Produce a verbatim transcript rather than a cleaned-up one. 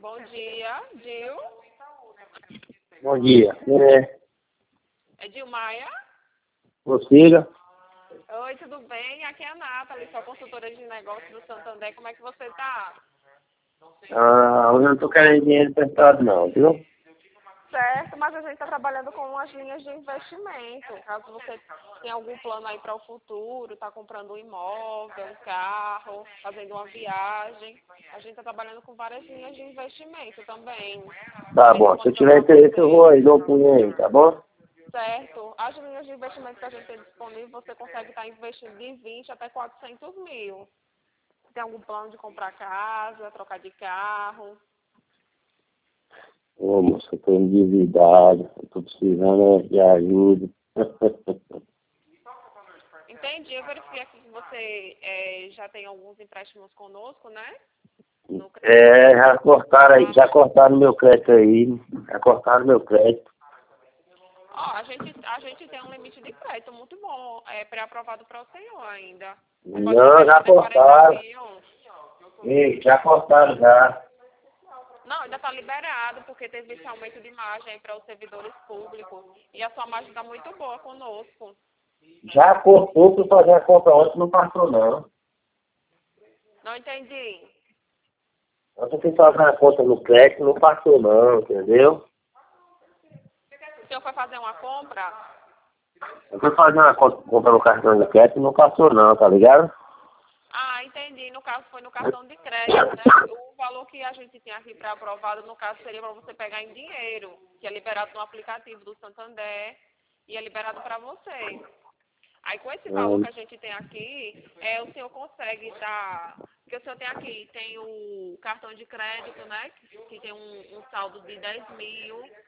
Bom dia, Dil. Bom dia. É, É Dilmaia? prossiga. Oi, tudo bem? Aqui é a Nathalie, sou consultora de negócios do Santander. Como é que você tá? Ah, eu não estou querendo dinheiro emprestado não, viu? Certo, mas a gente está trabalhando com as linhas de investimento. Caso você tenha algum plano aí para o futuro, está comprando um imóvel, um carro, fazendo uma viagem, a gente está trabalhando com várias linhas de investimento também. Tá Tem bom, se eu disponível tiver para interesse eu vou você. aí, dou um punho aí, tá bom? Certo. As linhas de investimento que a gente tem disponível, você consegue estar investindo de vinte até quatrocentos mil. Tem algum plano de comprar casa, trocar de carro? Ô moça, eu tô endividado, eu tô precisando de ajuda. Entendi. Eu verifiquei aqui que você é, já tem alguns empréstimos conosco, né? No É, já cortaram aí, já crédito. cortaram meu crédito aí, já cortaram meu crédito. Ó, a gente, a gente tem um limite de crédito muito bom, é pré-aprovado para o senhor ainda. Você pode Não, investir já até quarenta cortaram. mil. Ei, já cortaram já. Não, ainda está liberado, porque teve esse aumento de margem para os servidores públicos. E a sua margem está muito boa conosco. Já cortou para fazer a compra ontem, não passou não. Não entendi. Ontem eu fui fazer a conta no crédito, não passou não, entendeu? O senhor foi fazer uma compra? Eu fui fazer uma conta, compra no cartão de crédito, não passou não, tá ligado? Ah, entendi. No caso, foi no cartão de crédito, né? O valor que a gente tinha aqui para aprovado, no caso, seria para você pegar em dinheiro, que é liberado no aplicativo do Santander e é liberado para você. Aí, com esse valor que a gente tem aqui, é, o senhor consegue dar... Porque o senhor tem aqui, tem o cartão de crédito, né? Que, que tem um, um saldo de dez mil.